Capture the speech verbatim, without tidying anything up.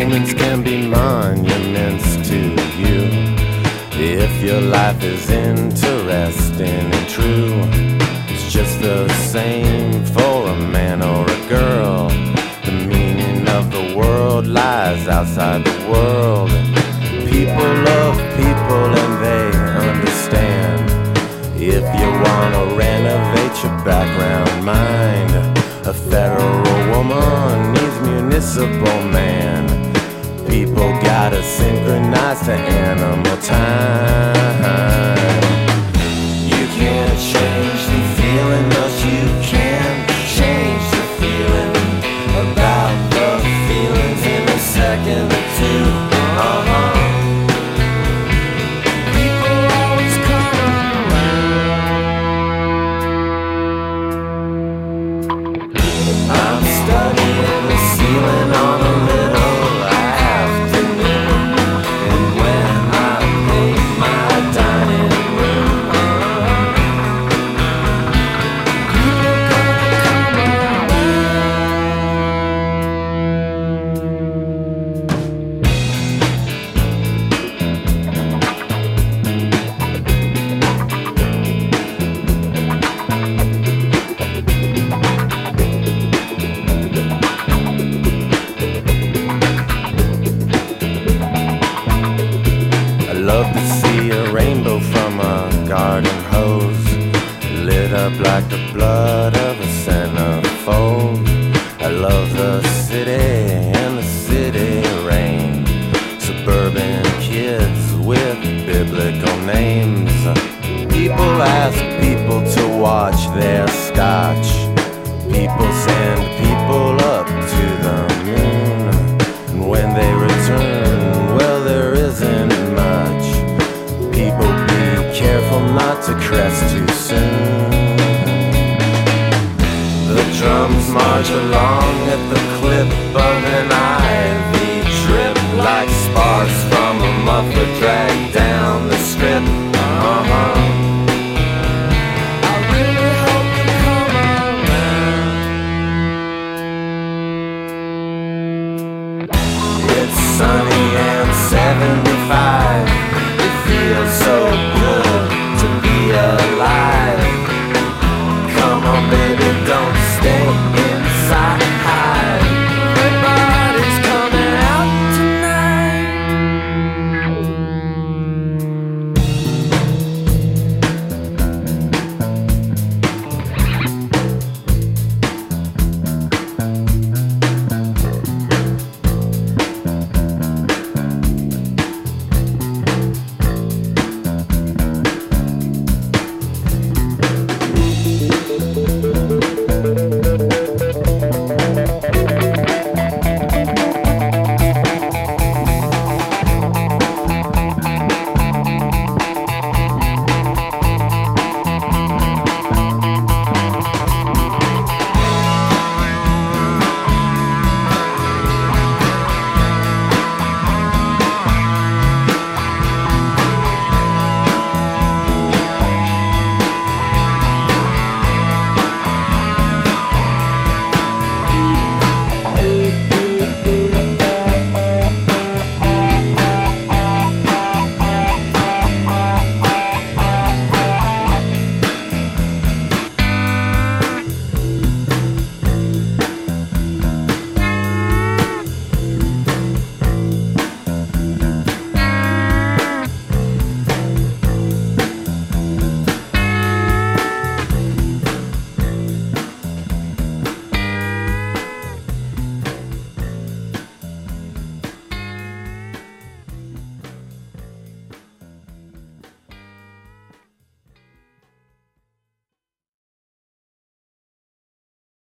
Humans can be monuments to you if your life is interesting and true. It's just the same for a man or a girl. The meaning of the world lies outside the world. People love people and they understand. If you wanna renovate your background mind, a federal woman needs municipal man. People gotta synchronize to animal time. You can't change the feeling, but you can change the feeling about the feelings in a second or two. Uh-huh. People always come around. I'm studying the ceiling on a little afternoon, and when I paint my dining room, people gonna come I love to see a rainbow from a garden hose, lit up like the blood of a centerfold. I love the city and the city rain, suburban kids with biblical names. People ask people to watch their scotch. People send people up to the moon, and when they return, well, there isn't much. People be careful not to crest too soon. The drums march along at the clip of an ivy drip, like sparks from a muffler dragged